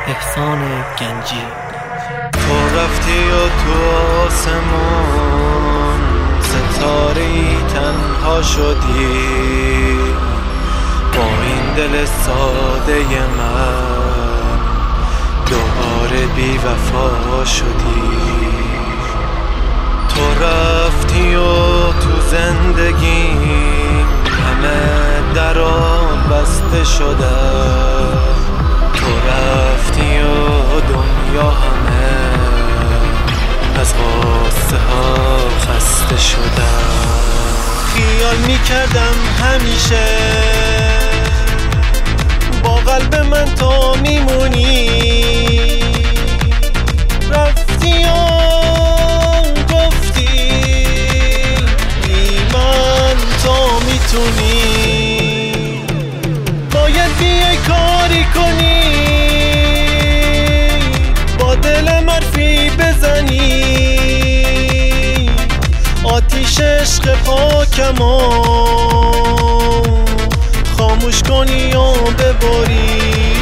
احسان گنجی. تو رفتی و تو آسمون ستاره‌ای تنها شدی، با این دل ساده من دوباره بی وفا شدی. تو رفتی و تو زندگیم همه درا بسته شده، تو رفتی و دنیا همه از غصه ها خسته شده. خیال میکردم همیشه با قلب من تو میمونی، رفتی و گفتی بی من تو میتونی. باید بیای کاری کنی، با دل مرفی بزنی، آتیش عشق پاکمو خاموش کنی و ببری.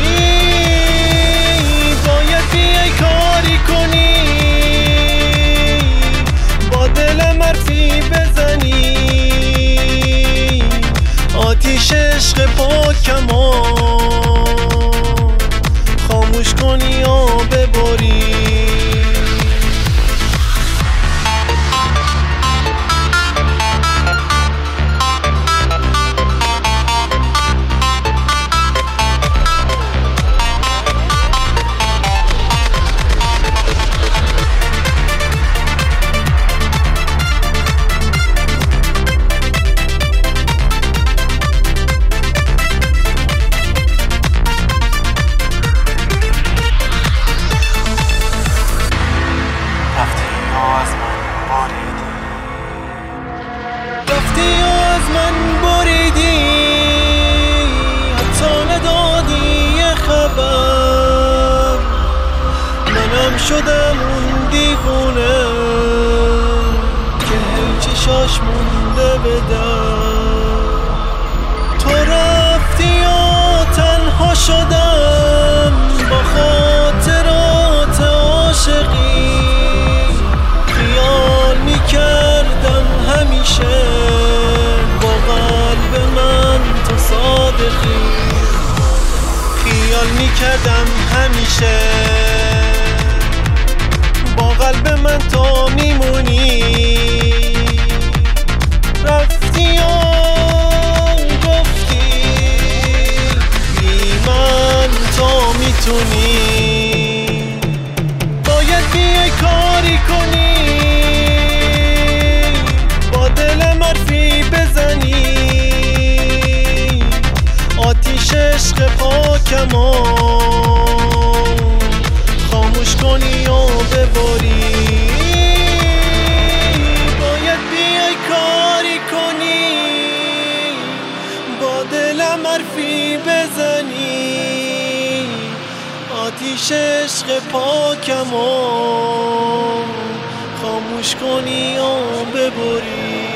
باید بیای کاری کنی، با دل مرفی بزنی، آتیش عشق پاکمو خاموش کنی و ببری. رفتی و از من بریدی، حتی ندادی یه خبر، منم شدم اون دیوونه که چشاش مونده به در. تو رفتی و تنها شدم با خاطرات عاشقی، خیال میکردم همیشه با قلب من تو صادقی، خیال میکردم همیشه با قلب من تو میمونی. رفتی و گفتی بی من تو میتونی. باید بیای کاری کنی، با دل مرفی بزنی، آتیش عشق پاکمو خاموش کنی و ببری. باید بیای کاری کنی، با دل مرفی بزنی، آتیش عشق پاکمو خاموش کنی و ببری.